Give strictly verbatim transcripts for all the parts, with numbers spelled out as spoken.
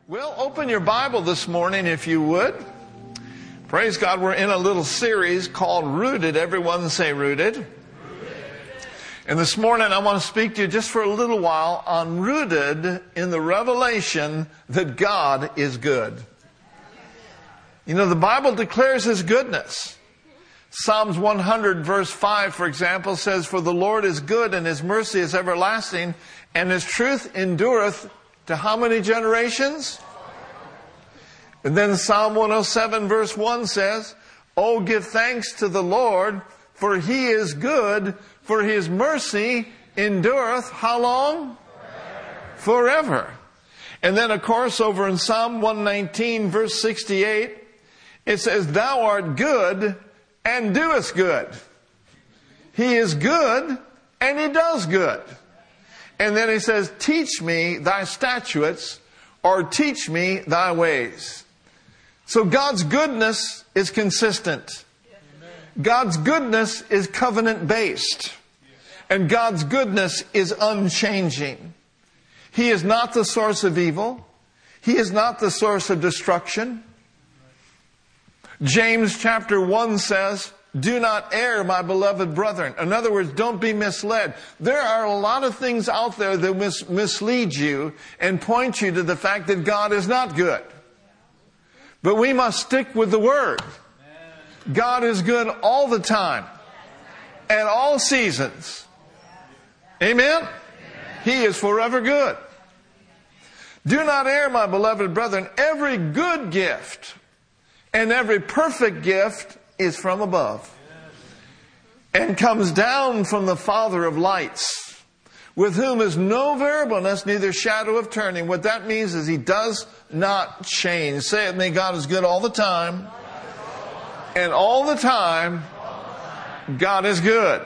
Well, open your Bible this morning if you would. Praise God, we're in a little series called Rooted. Everyone say Rooted. Rooted. And this morning I want to speak to you just for a little while on rooted in the revelation that God is good. You know, the Bible declares His goodness. Psalms one hundred verse five, for example, says, "For the Lord is good and His mercy is everlasting, and His truth endureth to how many generations?" And then Psalm one oh seven verse one says, "Oh, give thanks to the Lord, for He is good, for His mercy endureth" how long? Forever. Forever. And then, of course, over in Psalm one nineteen verse sixty-eight, it says, "Thou art good and doest good." He is good and He does good. And then He says, "Teach me thy statutes," or "teach me thy ways." So God's goodness is consistent. God's goodness is covenant-based. And God's goodness is unchanging. He is not the source of evil. He is not the source of destruction. James chapter one says, "Do not err, my beloved brethren." In other words, don't be misled. There are a lot of things out there that mis- mislead you and point you to the fact that God is not good. But we must stick with the Word. God is good all the time, at all seasons. Amen? He is forever good. "Do not err, my beloved brethren. Every good gift and every perfect gift is from above, and comes down from the Father of lights, with whom is no variableness, neither shadow of turning." What that means is He does not change. Say it with me: God is good all the time. And all the time, God is good.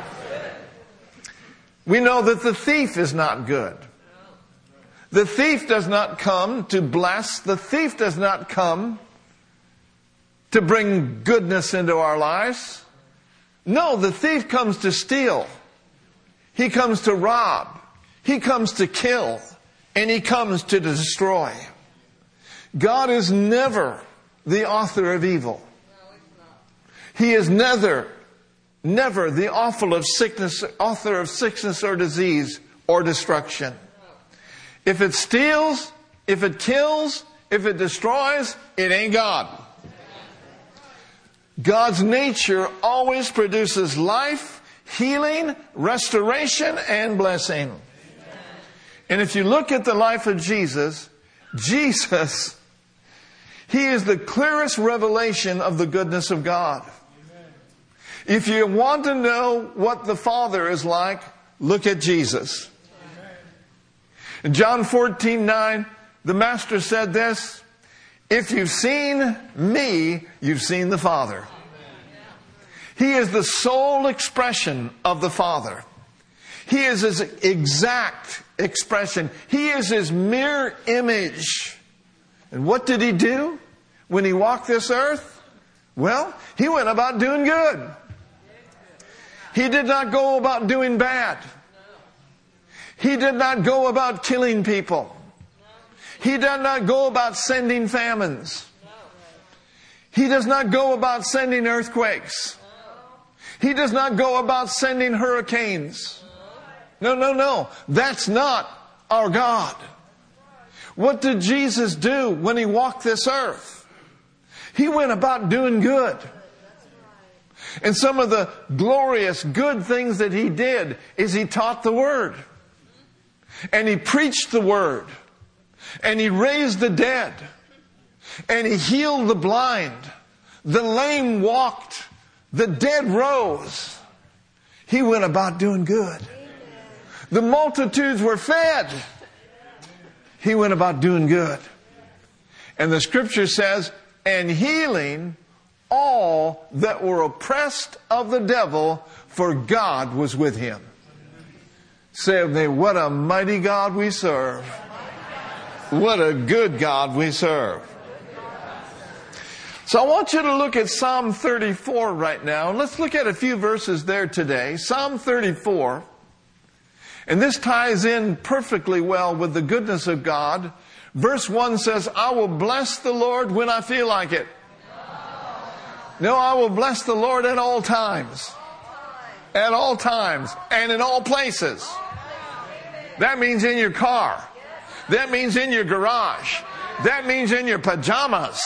We know that the thief is not good. The thief does not come to bless. The thief does not come to bring goodness into our lives. No, the thief comes to steal. He comes to rob. He comes to kill. And he comes to destroy. God is never the author of evil. He is never, never the author of sickness, author of sickness or disease or destruction. If it steals, if it kills, if it destroys, it ain't God. God's nature always produces life, healing, restoration, and blessing. And if you look at the life of Jesus, Jesus, He is the clearest revelation of the goodness of God. If you want to know what the Father is like, look at Jesus. In John fourteen nine, the Master said this: "If you've seen me, you've seen the Father." He is the sole expression of the Father. He is His exact expression. He is His mere image. And what did He do when He walked this earth? Well, He went about doing good. He did not go about doing bad. He did not go about killing people. He did not go about sending famines. He does not go about sending earthquakes. He does not go about sending hurricanes. No, no, no. That's not our God. What did Jesus do when He walked this earth? He went about doing good. And some of the glorious good things that He did is He taught the Word. And He preached the Word. And He raised the dead. And He healed the blind. The lame walked. The dead rose. He went about doing good. The multitudes were fed. He went about doing good. And the Scripture says, "And healing all that were oppressed of the devil, for God was with Him." Say with me: what a mighty God we serve. What a good God we serve. So I want you to look at Psalm thirty-four right now. And let's look at a few verses there today. Psalm thirty-four. And this ties in perfectly well with the goodness of God. Verse one says, I will bless the Lord when I feel like it. No, I will bless the Lord at all times. At all times. And in all places. That means in your car. That means in your garage. That means in your pajamas.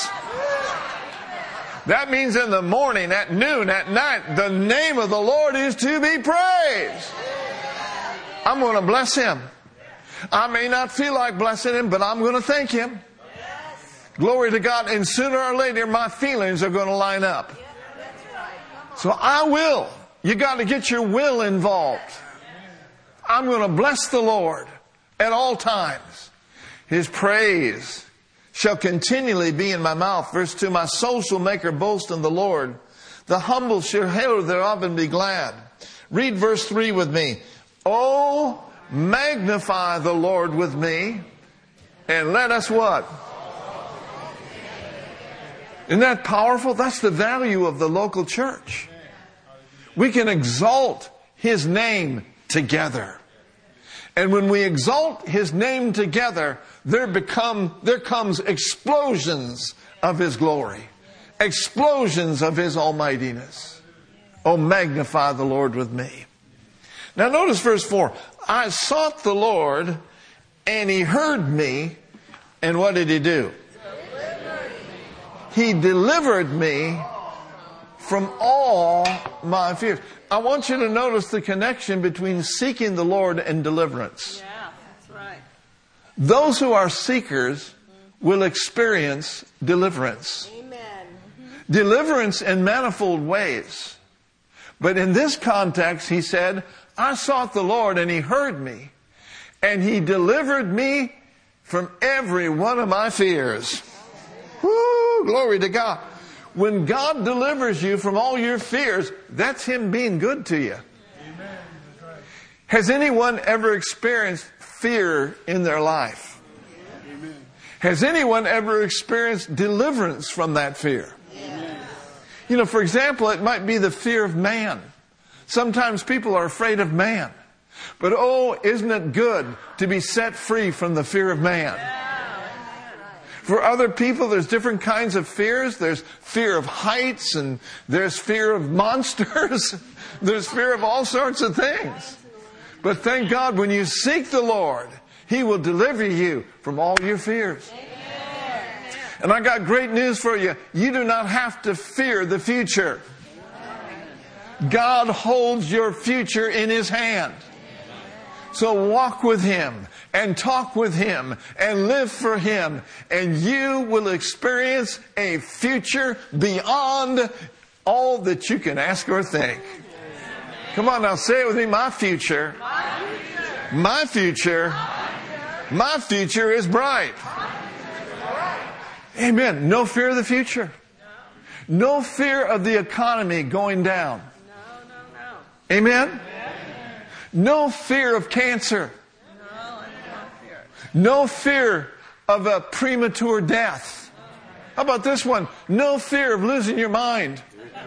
That means in the morning, at noon, at night. The name of the Lord is to be praised. I'm going to bless Him. I may not feel like blessing Him, but I'm going to thank Him. Glory to God. And sooner or later, my feelings are going to line up. So I will. You got to get your will involved. I'm going to bless the Lord at all times. His praise shall continually be in my mouth. Verse two, my soul shall make her boast in the Lord. The humble shall hear thereof and be glad. Read verse three with me. Oh, magnify the Lord with me, and let us what? Isn't that powerful? That's the value of the local church. We can exalt His name together. And when we exalt His name together, there become, there comes explosions of His glory. Explosions of His almightiness. Oh, magnify the Lord with me. Now notice verse four. I sought the Lord, and He heard me, and what did He do? He delivered me from all my fears. I want you to notice the connection between seeking the Lord and deliverance. Yeah, that's right. Those who are seekers will experience deliverance. Amen. Deliverance in manifold ways. But in this context, he said, I sought the Lord and He heard me, and He delivered me from every one of my fears. Woo, glory to God. When God delivers you from all your fears, that's Him being good to you. Amen. Has anyone ever experienced fear in their life? Amen. Has anyone ever experienced deliverance from that fear? Amen. You know, for example, it might be the fear of man. Sometimes people are afraid of man. But oh, isn't it good to be set free from the fear of man? For other people, there's different kinds of fears. There's fear of heights, and there's fear of monsters. There's fear of all sorts of things. But thank God, when you seek the Lord, He will deliver you from all your fears. And I got great news for you. You do not have to fear the future. God holds your future in His hand. So walk with Him and talk with Him and live for Him, and you will experience a future beyond all that you can ask or think. Come on now, say it with me. My future, my future, my future is bright. Amen. No fear of the future. No fear of the economy going down. Amen. No fear of cancer. No fear of a premature death. How about this one? No fear of losing your mind.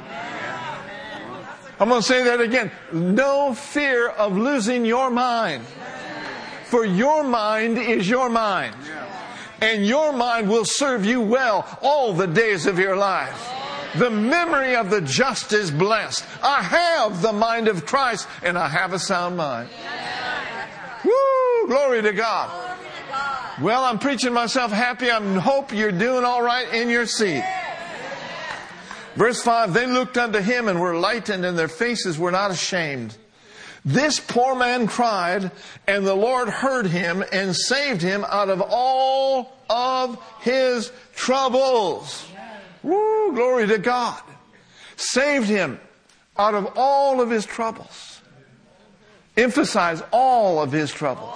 I'm going to say that again. No fear of losing your mind. For your mind is your mind. And your mind will serve you well all the days of your life. The memory of the just is blessed. I have the mind of Christ, and I have a sound mind. Woo! Glory to God. Well, I'm preaching myself happy. I hope you're doing all right in your seat. Verse five, they looked unto Him and were lightened, and their faces were not ashamed. This poor man cried, and the Lord heard him and saved him out of all of his troubles. Woo, glory to God. Saved him out of all of his troubles. Emphasize all of his troubles.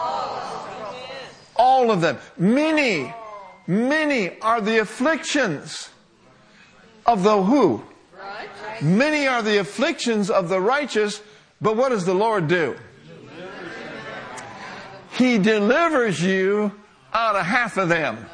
All of them. Many, many are the afflictions of the who? Many are the afflictions of the righteous, but what does the Lord do? He delivers you out of half of them.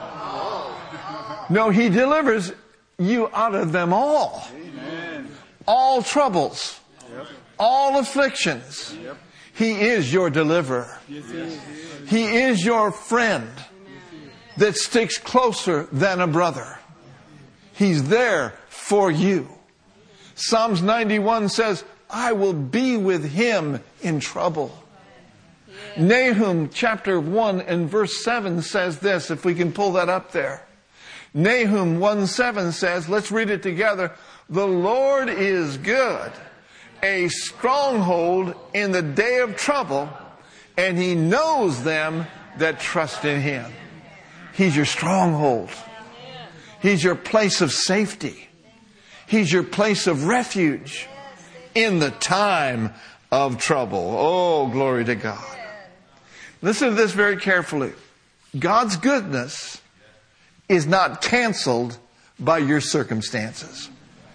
No, He delivers you out of them all. Amen. All troubles. Yep. All afflictions. Yep. He is your deliverer. Yes, he, is. He is your friend. that sticks closer than a brother. He's there for you. Psalms ninety-one says, I will be with him in trouble. Yeah. Nahum chapter one and verse seven says this, if we can pull that up there. Nahum one seven says, let's read it together. The Lord is good, a stronghold in the day of trouble, and he knows them that trust in him. He's your stronghold. He's your place of safety. He's your place of refuge in the time of trouble. Oh, glory to God. Listen to this very carefully. God's goodness is not canceled by your circumstances.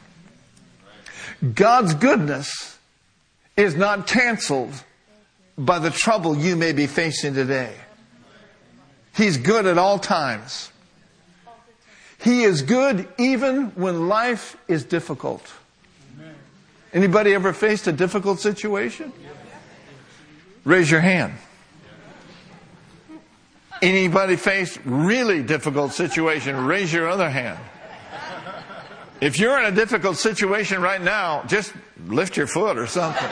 God's goodness is not canceled by the trouble you may be facing today. He's good at all times. He is good even when life is difficult. Anybody ever faced a difficult situation? Raise your hand. Anybody faced really difficult situation? Raise your other hand. If you're in a difficult situation right now, just lift your foot or something.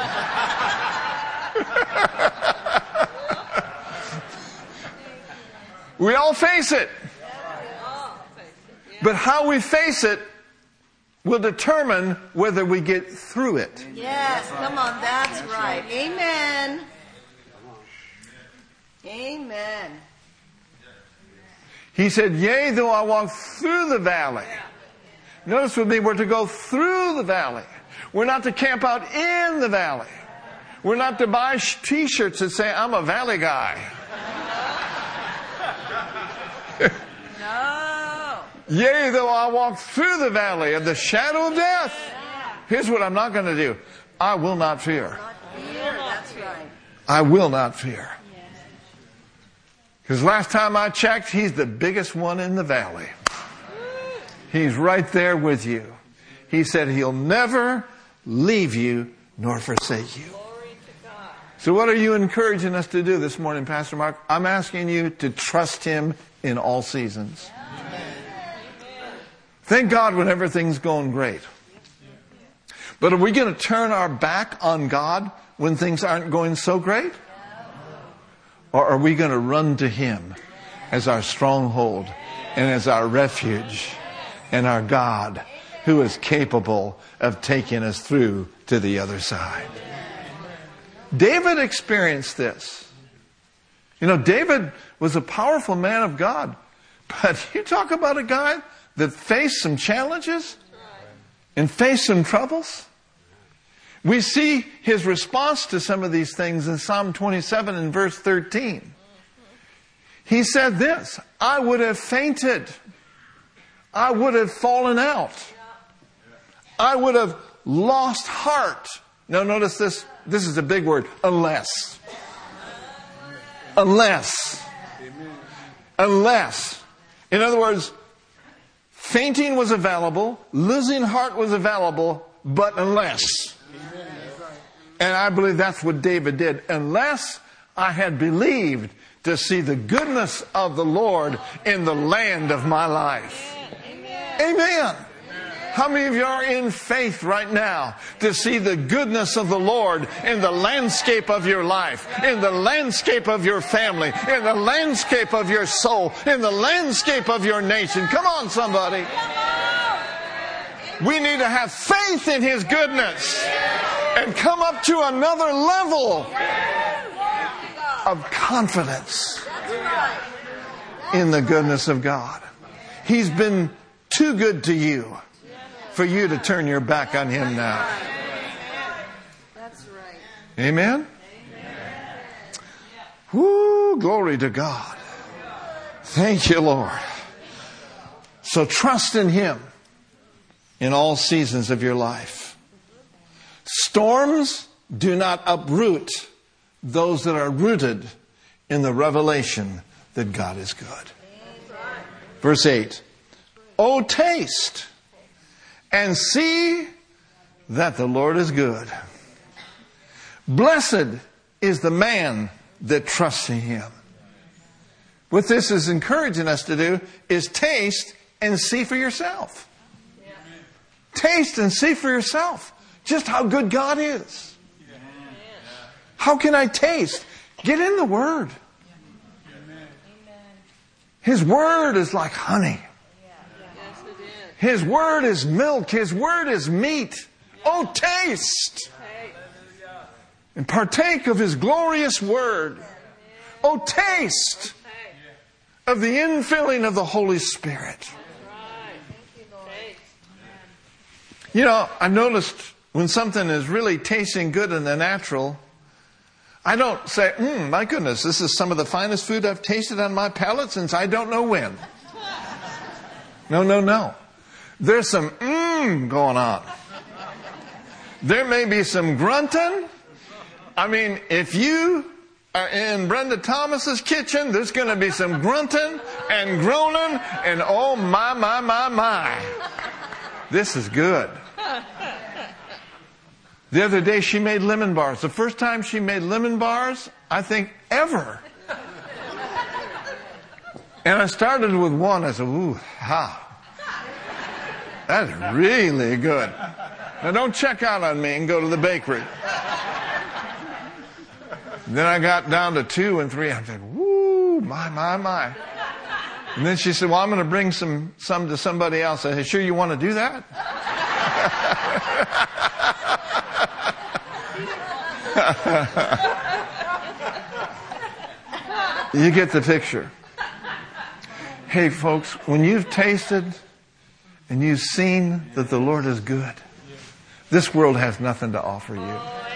We all face it. But how we face it will determine whether we get through it. Yes, come on, that's right. Amen. Amen. He said, yea, though I walk through the valley. Notice with me, we're to go through the valley. We're not to camp out in the valley. We're not to buy t-shirts that say, I'm a valley guy. Yea, though I walk through the valley of the shadow of death. Here's what I'm not going to do. I will not fear. That's right. I will not fear. Because last time I checked, he's the biggest one in the valley. He's right there with you. He said he'll never leave you nor forsake you. So what are you encouraging us to do this morning, Pastor Mark? I'm asking you to trust him in all seasons. Thank God when everything's going great. But are we going to turn our back on God when things aren't going so great? Or are we going to run to him as our stronghold and as our refuge and our God who is capable of taking us through to the other side? David experienced this. You know, David was a powerful man of God. But you talk about a guy that faced some challenges and faced some troubles. We see his response to some of these things in Psalm twenty-seven and verse thirteen. He said this, I would have fainted. I would have fallen out. I would have lost heart. Now notice this, this is a big word, unless. Unless. Unless. In other words, fainting was available, losing heart was available, but unless. And I believe that's what David did. Unless I had believed to see the goodness of the Lord in the land of my life. Amen. Amen. How many of you are in faith right now to see the goodness of the Lord in the landscape of your life, in the landscape of your family, in the landscape of your soul, in the landscape of your nation? Come on, somebody. We need to have faith in his goodness and come up to another level of confidence in the goodness of God. He's been too good to you for you to turn your back on him now. That's right. Amen? Woo, glory to God. Thank you, Lord. So trust in him in all seasons of your life. Storms do not uproot those that are rooted in the revelation that God is good. Verse eight. Oh, taste and see that the Lord is good. Blessed is the man that trusts in him. What this is encouraging us to do is taste and see for yourself. Yeah. Taste and see for yourself just how good God is. Yeah. How can I taste? Get in the Word. His Word is like honey. His Word is milk. His Word is meat. Oh, taste and partake of His glorious Word. Oh, taste of the infilling of the Holy Spirit. You know, I've noticed when something is really tasting good in the natural, I don't say, mm, my goodness, this is some of the finest food I've tasted on my palate since I don't know when. No, no, no. There's some mmm going on. There may be some grunting. I mean, if you are in Brenda Thomas's kitchen, there's going to be some grunting and groaning and oh my, my, my, my. This is good. The other day she made lemon bars. The first time she made lemon bars, I think, ever. And I started with one. I said, ooh, ha. That's really good. Now don't check out on me and go to the bakery. Then I got down to two and three. I said, woo, my, my, my. And then she said, well, I'm going to bring some, some to somebody else. I said, sure you want to do that? You get the picture. Hey, folks, when you've tasted and you've seen that the Lord is good, this world has nothing to offer you.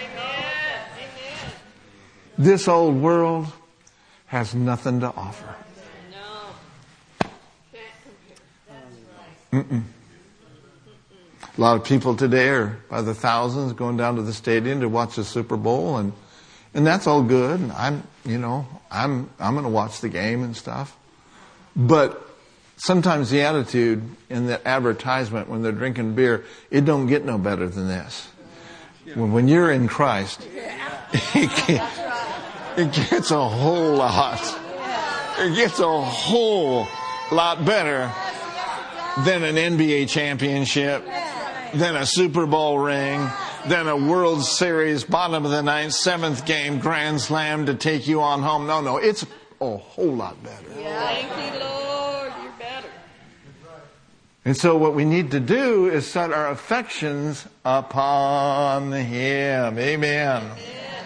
This old world has nothing to offer. Mm-mm. A lot of people today are by the thousands going down to the stadium to watch the Super Bowl, and and that's all good. And I'm, you know, I'm I'm going to watch the game and stuff. But sometimes the attitude in that advertisement when they're drinking beer, it don't get no better than this. When, when you're in Christ, it, gets, it gets a whole lot. It gets a whole lot better than an N B A championship, than a Super Bowl ring, than a World Series, bottom of the ninth, seventh game, grand slam to take you on home. No, no, it's a whole lot better. Thank you, Lord. You're better. And so what we need to do is set our affections upon Him. Amen. Amen.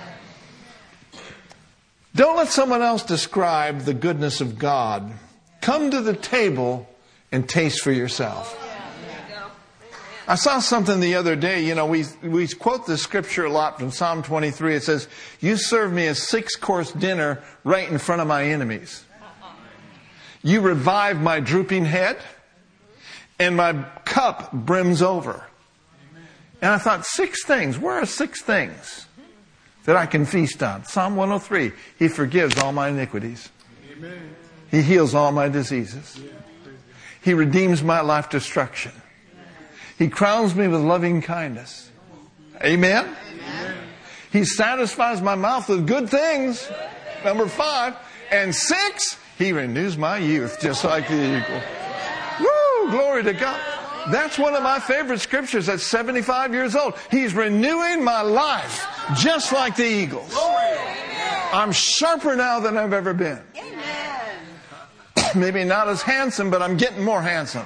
Don't let someone else describe the goodness of God. Come to the table and taste for yourself. I saw something the other day. You know, we we quote the scripture a lot from Psalm twenty-three. It says, you serve me a six-course dinner right in front of my enemies. You revive my drooping head, and my cup brims over. And I thought, six things. Where are six things that I can feast on? Psalm one oh three. He forgives all my iniquities. Amen. He heals all my diseases. He redeems my life destruction. He crowns me with loving kindness. Amen? Amen. He satisfies my mouth with good things. Number five. And six, He renews my youth just like the eagle. Woo! Glory to God. That's one of my favorite scriptures at seventy-five years old. He's renewing my life just like the eagles. I'm sharper now than I've ever been. Maybe not as handsome, but I'm getting more handsome.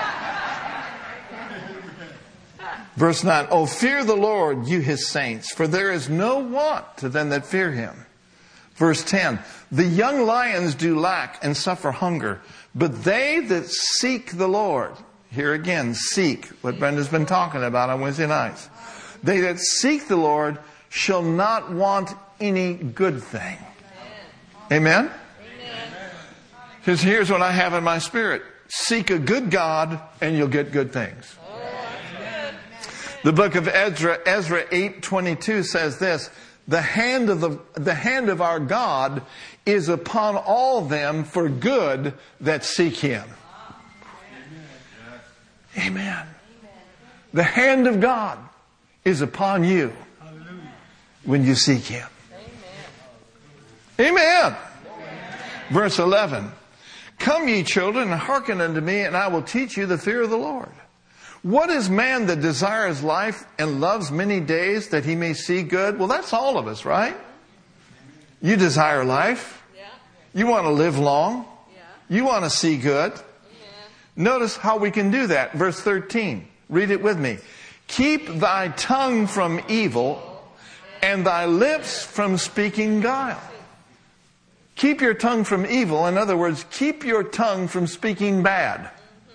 Verse nine, oh, fear the Lord, you His saints, for there is no want to them that fear Him. Verse ten, the young lions do lack and suffer hunger, but they that seek the Lord, here again, seek, what Brenda's been talking about on Wednesday nights. They that seek the Lord shall not want any good thing. Amen? Because here's what I have in my spirit. Seek a good God and you'll get good things. The book of Ezra, Ezra eight twenty-two says this, the hand of the, the hand of our God is upon all them for good that seek Him. Amen. The hand of God is upon you when you seek Him. Amen. Verse eleven. Come ye children, and hearken unto me, and I will teach you the fear of the Lord. What is man that desires life and loves many days that he may see good? Well, that's all of us, right? You desire life. You want to live long. You want to see good. Notice how we can do that. Verse thirteen. Read it with me. Keep thy tongue from evil and thy lips from speaking guile. Keep your tongue from evil. In other words, keep your tongue from speaking bad.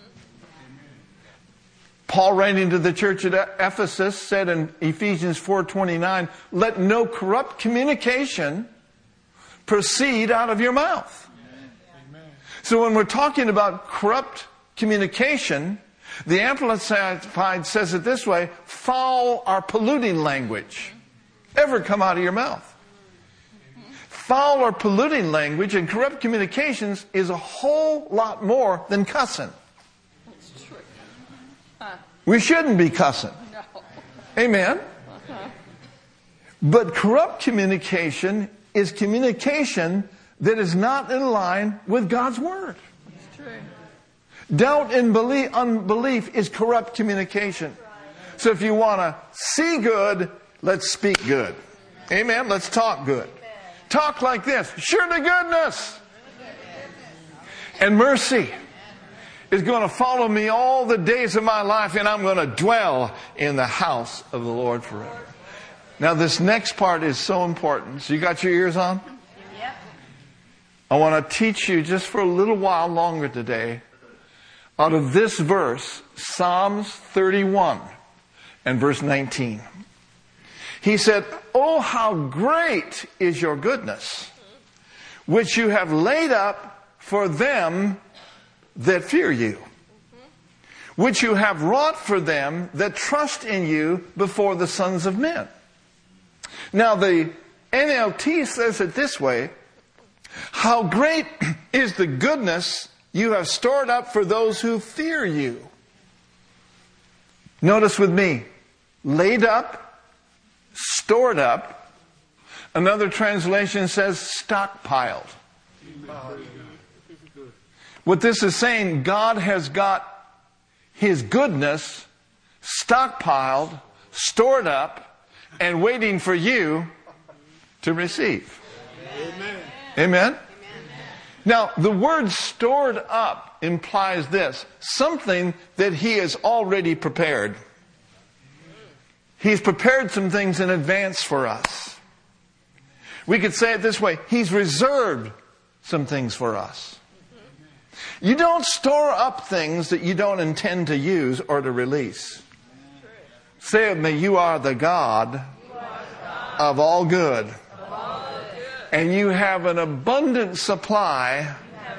Paul, writing to the church at Ephesus, said in Ephesians four twenty-nine, let no corrupt communication proceed out of your mouth. Amen. So when we're talking about corrupt communication, the Amplified says it this way, foul or polluting language ever come out of your mouth. Foul or polluting language and corrupt communications is a whole lot more than cussing. That's true. Huh. We shouldn't be cussing. No. Amen. Uh-huh. But corrupt communication is communication that is not in line with God's Word. That's true. Doubt and belief, unbelief is corrupt communication. So if you want to see good, let's speak good. Amen. Let's talk good. Talk like this. Surely goodness and mercy is going to follow me all the days of my life, and I'm going to dwell in the house of the Lord forever. Now this next part is so important. So you got your ears on? Yep. I want to teach you just for a little while longer today out of this verse, Psalms thirty-one and verse nineteen. He said, oh, how great is your goodness, which you have laid up for them that fear you, which you have wrought for them that trust in you before the sons of men. Now the N L T says it this way, how great is the goodness you have stored up for those who fear you. Notice with me, laid up, stored up. Another translation says stockpiled. What this is saying, God has got His goodness stockpiled, stored up, and waiting for you to receive. Amen. Amen? Now, the word stored up implies this, something that He has already prepared. He's prepared some things in advance for us. We could say it this way, He's reserved some things for us. You don't store up things that you don't intend to use or to release. Say with me, you are the God of all good. And you have an abundant supply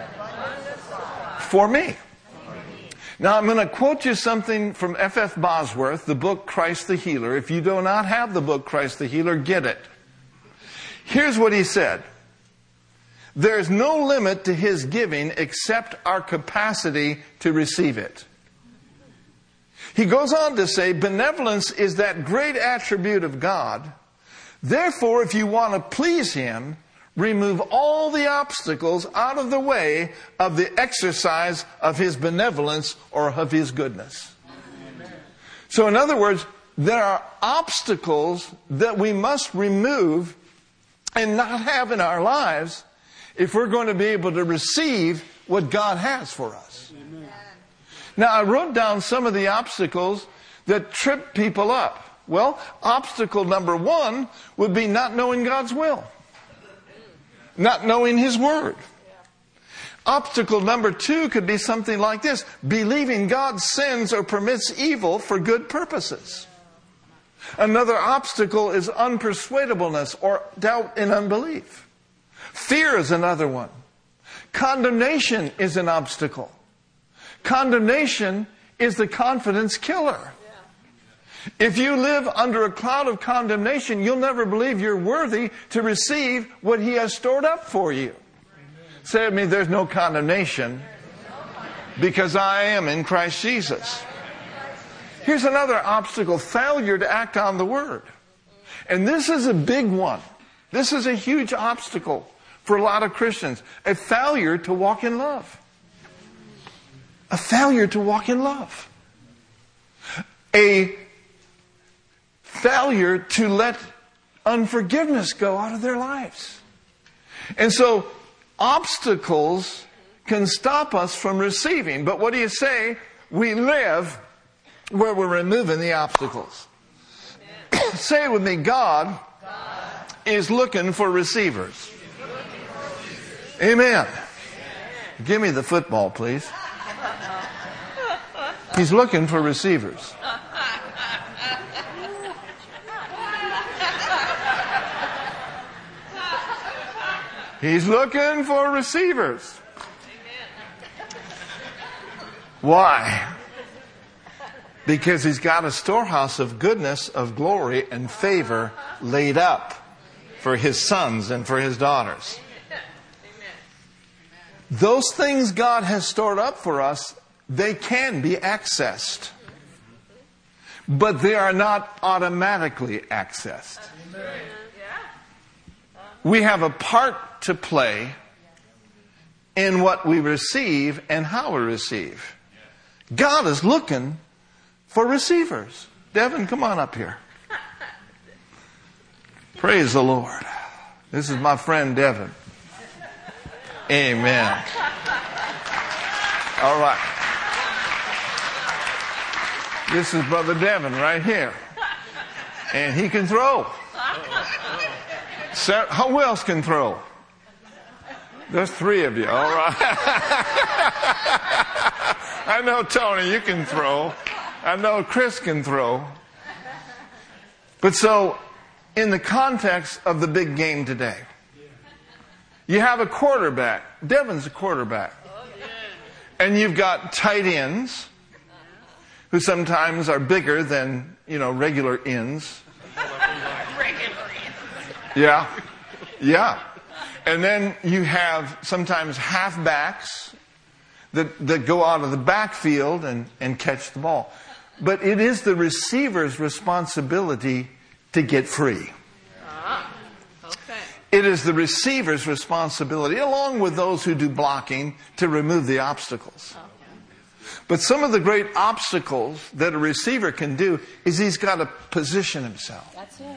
for me. Now I'm going to quote you something from F F Bosworth, the book Christ the Healer. If you do not have the book Christ the Healer, get it. Here's what he said. There's no limit to His giving except our capacity to receive it. He goes on to say, benevolence is that great attribute of God. Therefore, if you want to please Him, remove all the obstacles out of the way of the exercise of His benevolence or of His goodness. Amen. So in other words, there are obstacles that we must remove and not have in our lives if we're going to be able to receive what God has for us. Amen. Now I wrote down some of the obstacles that trip people up. Well, obstacle number one would be not knowing God's will. Not knowing His Word. Obstacle number two could be something like this. Believing God sends or permits evil for good purposes. Another obstacle is unpersuadableness or doubt and unbelief. Fear is another one. Condemnation is an obstacle. Condemnation is the confidence killer. If you live under a cloud of condemnation, you'll never believe you're worthy to receive what He has stored up for you. Amen. Say with me, there's no condemnation because I am in Christ Jesus. Here's another obstacle, failure to act on the Word. And this is a big one. This is a huge obstacle for a lot of Christians. A failure to walk in love. A failure to walk in love. A failure to let unforgiveness go out of their lives. And so obstacles can stop us from receiving. But what do you say? We live where we're removing the obstacles. Say it with me. God, God is looking for receivers. Amen. Amen. Give me the football, please. He's looking for receivers. He's looking for receivers. Why? Because He's got a storehouse of goodness, of glory, and favor laid up for His sons and for His daughters. Those things God has stored up for us, they can be accessed. But they are not automatically accessed. We have a part to play in what we receive and how we receive. God is looking for receivers. Devin, come on up here. Praise the Lord. This is my friend Devin. Amen. All right. This is Brother Devin right here. And he can throw. So, who else can throw? There's three of you. All right. I know, Tony, you can throw. I know Chris can throw. But so, in the context of the big game today, you have a quarterback. Devin's a quarterback. And you've got tight ends who sometimes are bigger than, you know, regular ends. Yeah. Yeah. And then you have sometimes halfbacks that, that go out of the backfield and, and catch the ball. But it is the receiver's responsibility to get free. Ah, okay. It is the receiver's responsibility, along with those who do blocking, to remove the obstacles. Okay. But some of the great obstacles that a receiver can do is he's got to position himself. That's it.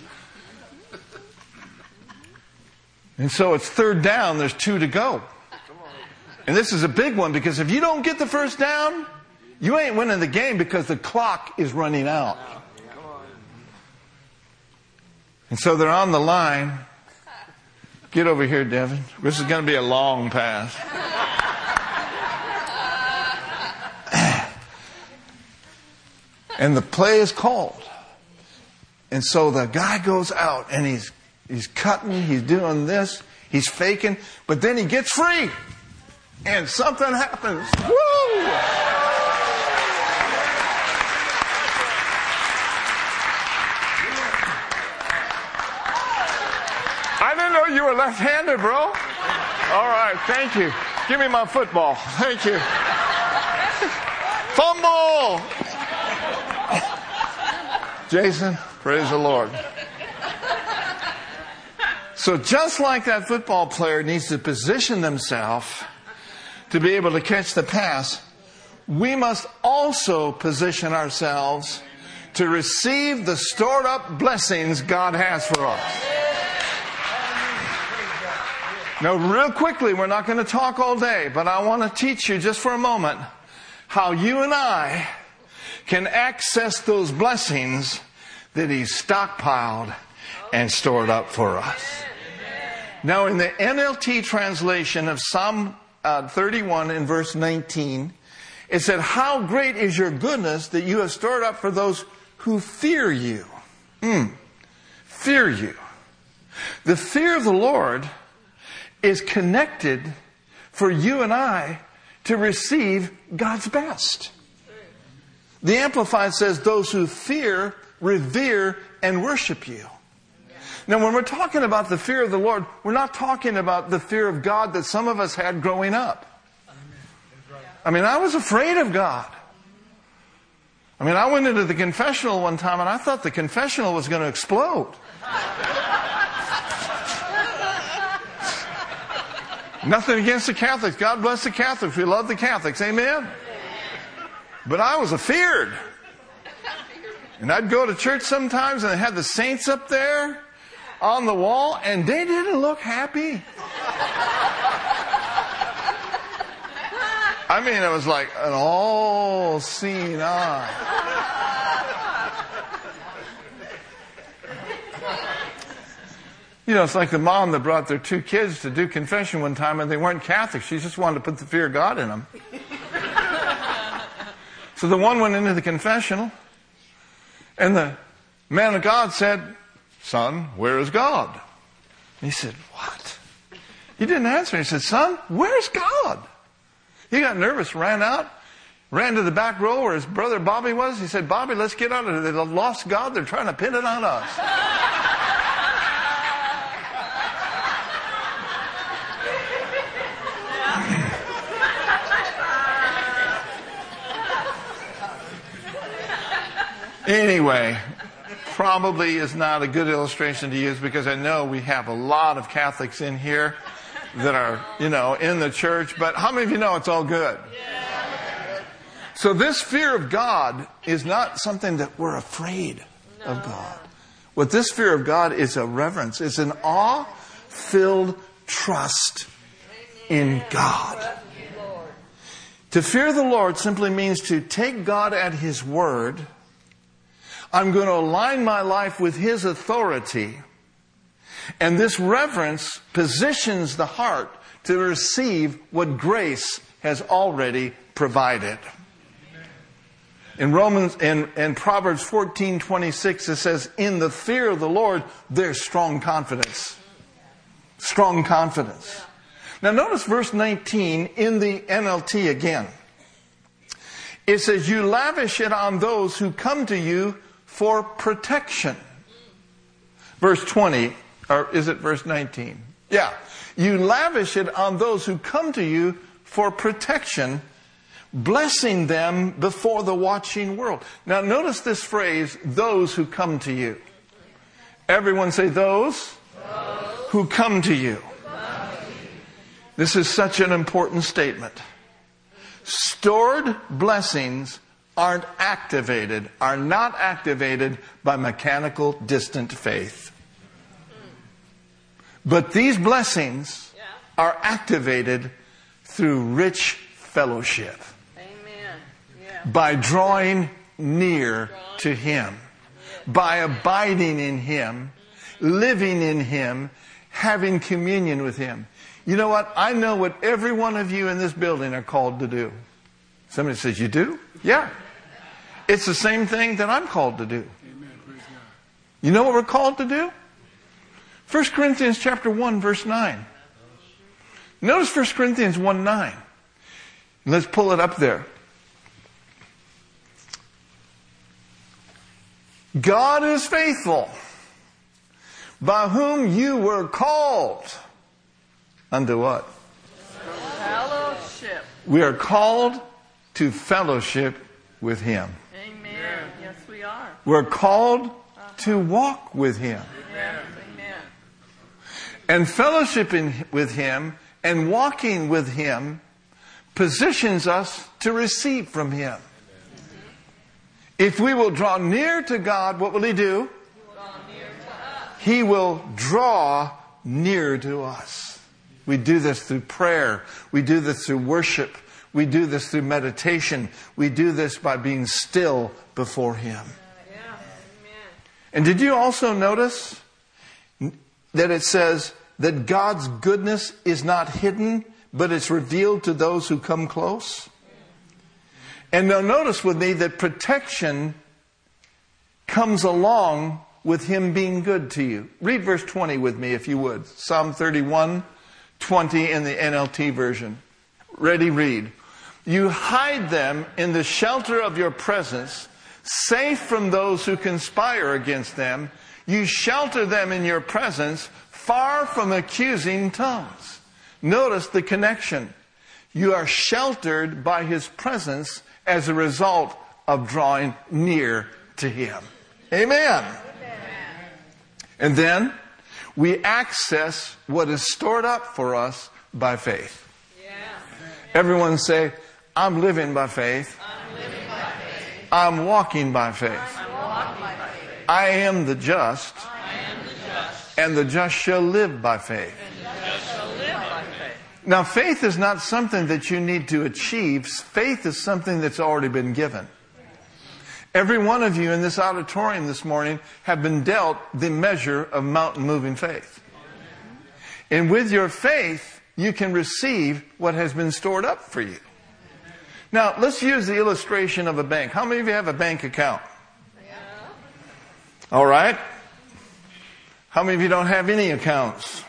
And so it's third down, there's two to go. And this is a big one, because if you don't get the first down, you ain't winning the game, because the clock is running out. And so they're on the line. Get over here, Devin. This is going to be a long pass. And the play is called. And so the guy goes out and he's He's cutting, he's doing this, he's faking, but then he gets free. And something happens. Woo! I didn't know you were left-handed, bro. All right, thank you. Give me my football. Thank you. Fumble! Jason, praise the Lord. So just like that football player needs to position themselves to be able to catch the pass, we must also position ourselves to receive the stored up blessings God has for us. Now, real quickly, we're not going to talk all day, but I want to teach you just for a moment how you and I can access those blessings that He's stockpiled and stored up for us. Now, in the N L T translation of Psalm uh, thirty-one in verse nineteen, it said, "How great is your goodness that you have stored up for those who fear you." Mm, fear you. The fear of the Lord is connected for you and I to receive God's best. The Amplified says, "Those who fear, revere, and worship you." Now, when we're talking about the fear of the Lord, we're not talking about the fear of God that some of us had growing up. I mean, I was afraid of God. I mean, I went into the confessional one time and I thought the confessional was going to explode. Nothing against the Catholics. God bless the Catholics. We love the Catholics. Amen? But I was afeared. And I'd go to church sometimes and they had the saints up there on the wall and they didn't look happy. I mean, it was like an all-seeing eye. You know, it's like the mom that brought their two kids to do confession one time and they weren't Catholic. She just wanted to put the fear of God in them. So the one went into the confessional and the man of God said, "Son, where is God?" And he said, "What?" He didn't answer. He said, "Son, where's God?" He got nervous, ran out, ran to the back row where his brother Bobby was. He said, "Bobby, let's get out of here. They've lost God. They're trying to pin it on us." Anyway, probably is not a good illustration to use because I know we have a lot of Catholics in here that are, you know, in the church. But how many of you know it's all good? Yeah. So this fear of God is not something that we're afraid no. of God. What this fear of God is a reverence. It's an awe-filled trust in God. To fear the Lord simply means to take God at His word. I'm going to align my life with His authority. And this reverence positions the heart to receive what grace has already provided. In Romans, in, in Proverbs fourteen twenty-six, it says, "In the fear of the Lord, there's strong confidence." Strong confidence. Now notice verse nineteen in the N L T again. It says, "You lavish it on those who come to you for protection." Verse twenty, or is it verse nineteen? Yeah. "You lavish it on those who come to you for protection, blessing them before the watching world." Now notice this phrase, "those who come to you." Everyone say, "Those, those who come to you." This is such an important statement. Stored blessings aren't activated, are not activated by mechanical, distant faith. But these blessings are activated through rich fellowship. Amen. Yeah. By drawing near to Him. By abiding in Him. Living in Him. Having communion with Him. You know what? I know what every one of you in this building are called to do. Somebody says, "You do?" Yeah. It's the same thing that I'm called to do. You know what we're called to do? First Corinthians chapter one, verse nine. Notice First Corinthians one nine. Let's pull it up there. "God is faithful, by whom you were called." Unto what? Fellowship. We are called to fellowship with Him. Amen. Yes, we are. We're called to walk with Him. Yes, amen. And fellowshipping with Him and walking with Him positions us to receive from Him. If we will draw near to God, what will He do? He will draw near to us. We do this through prayer. We do this through worship. We do this through meditation. We do this by being still before Him. Yeah. And did you also notice that it says that God's goodness is not hidden, but it's revealed to those who come close? And now notice with me that protection comes along with Him being good to you. Read verse twenty with me if you would. Psalm thirty-one twenty in the N L T version. Ready, read. "You hide them in the shelter of your presence, safe from those who conspire against them. You shelter them in your presence, far from accusing tongues." Notice the connection. You are sheltered by His presence as a result of drawing near to Him. Amen. Amen. And then we access what is stored up for us by faith. Everyone say, I'm living by faith. I'm living by faith. I'm walking by faith. I'm walking by faith. I am the just, I am the just, and the just shall live by faith. and the just shall live by faith. Now, faith is not something that you need to achieve. Faith is something that's already been given. Every one of you in this auditorium this morning have been dealt the measure of mountain-moving faith. And with your faith, you can receive what has been stored up for you. Now, let's use the illustration of a bank. How many of you have a bank account? All right. How many of you don't have any accounts?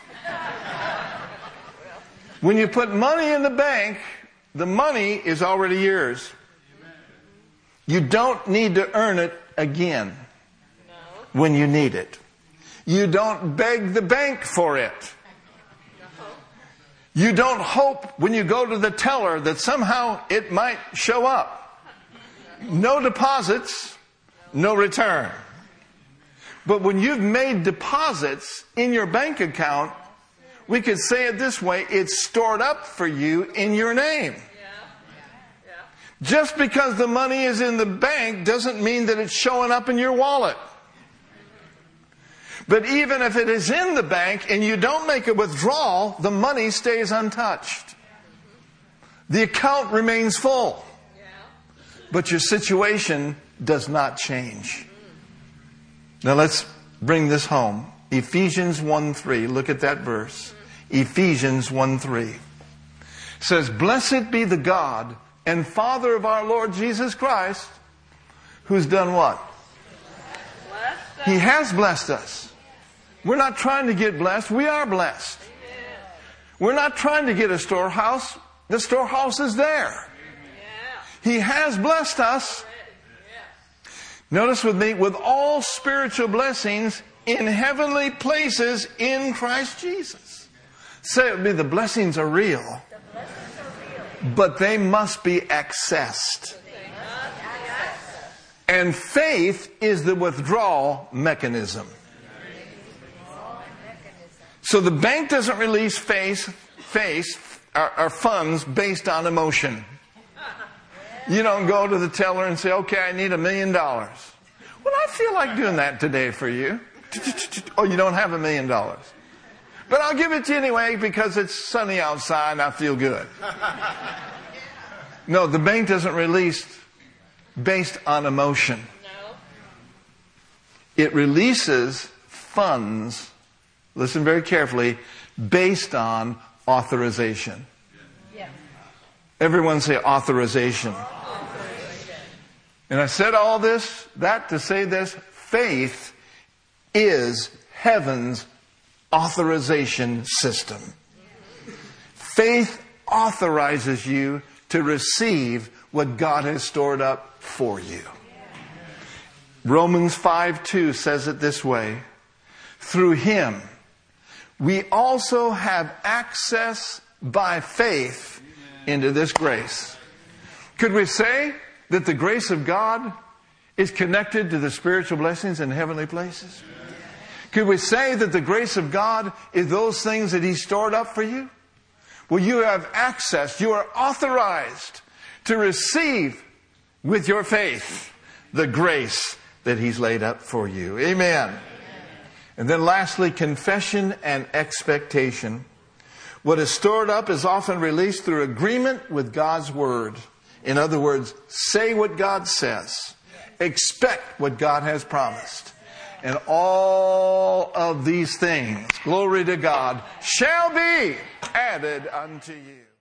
When you put money in the bank, the money is already yours. You don't need to earn it again when you need it. You don't beg the bank for it. You don't hope when you go to the teller that somehow it might show up. No deposits, no return. But when you've made deposits in your bank account, we could say it this way, it's stored up for you in your name. Just because the money is in the bank doesn't mean that it's showing up in your wallet. But even if it is in the bank and you don't make a withdrawal, the money stays untouched. The account remains full. But your situation does not change. Now let's bring this home. Ephesians one three. Look at that verse. Ephesians one three. It says, blessed be the God and Father of our Lord Jesus Christ, who's done what? He has blessed us. We're not trying to get blessed. We are blessed. We're not trying to get a storehouse. The storehouse is there. He has blessed us. Notice with me, with all spiritual blessings in heavenly places in Christ Jesus. Say it with me, the blessings are real, but they must be accessed. And faith is the withdrawal mechanism. So the bank doesn't release face, face, or, or funds based on emotion. You don't go to the teller and say, okay, I need a million dollars. Well, I feel like doing that today for you. Oh, you don't have a million dollars. But I'll give it to you anyway because it's sunny outside and I feel good. No, the bank doesn't release based on emotion. It releases funds, listen very carefully, based on authorization. Everyone say authorization. And I said all this, that to say this, faith is heaven's authorization system. Faith authorizes you to receive what God has stored up for you. Romans five two says it this way, through Him we also have access by faith into this grace. Could we say that the grace of God is connected to the spiritual blessings in heavenly places? Could we say that the grace of God is those things that He stored up for you? Well, you have access. You are authorized to receive with your faith the grace that He's laid up for you. Amen. Amen. And then lastly, confession and expectation. What is stored up is often released through agreement with God's Word. In other words, say what God says. Expect what God has promised. And all of these things, glory to God, shall be added unto you.